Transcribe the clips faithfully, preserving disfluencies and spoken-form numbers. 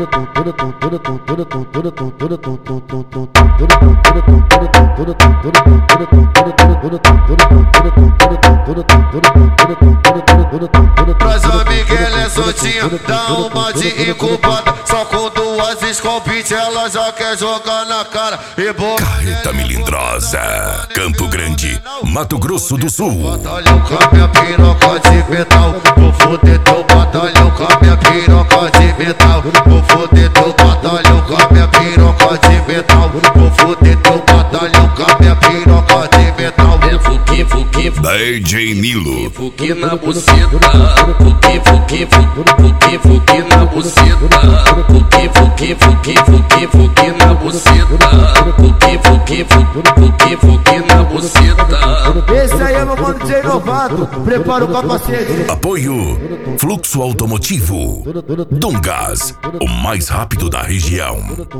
Mas a Miguel é soltinha, dá uma de incubada. Só com duas escopite ela já quer jogar na cara. Carreta Melindrosa, Campo Grande, Mato Grosso do Sul. Batalhão com a minha piroca de metal. Vou foder teu batalhão com a minha piroca de metal. Vou foder teu batalhão com a minha piroca de metal. Vou foder teu batalhão com a minha piroca de metal. Fuki, fuki, D J Nilo. fuki na buceta. Fuki, fuki, fuki, fuki na buceta. Fuki, fuki, fuki, fuki, fuki na buceta. Fuki, fuki, fuki, fuki na buceta. Esse aí é meu mano D J Novato, prepara o capacete. Apoio Fluxo Automotivo Dungas, o mais rápido da região.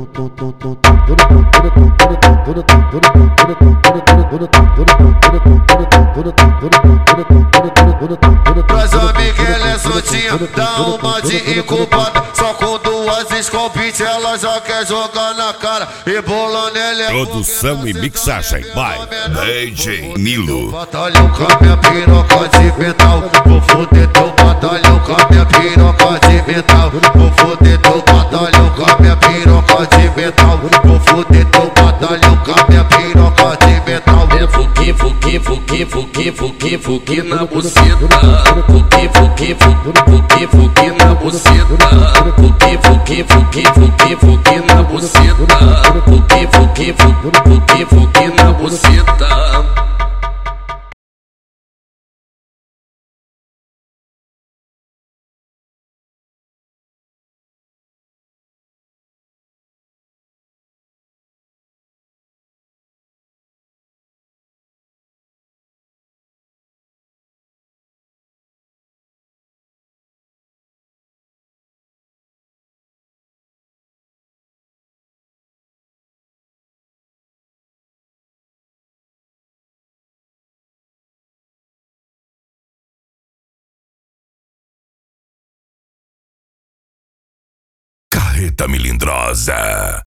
Mas a Miguel é soltinha, dá uma de incubada. Só com duas escopite ela já quer jogar na cara. E bolando ele é Produção e mixagem by D J Nilo. batalhão com a minha piroca de metal. Vou foder teu batalhão com a minha piroca de metal. Vou foder teu batalhão com a minha piroca de metal. Vou foder teu batalhão com a minha piroca de metal. Fuki, fuki, fuki, fuki, fuki, fuki na buceta. Fuki, fuki, fuki, fuki na buceta. Fuki, fuki, fuki, fuki, fuki na buceta. Fuki, fuki, fuki, fuki na buceta. Carreta Melindrosa.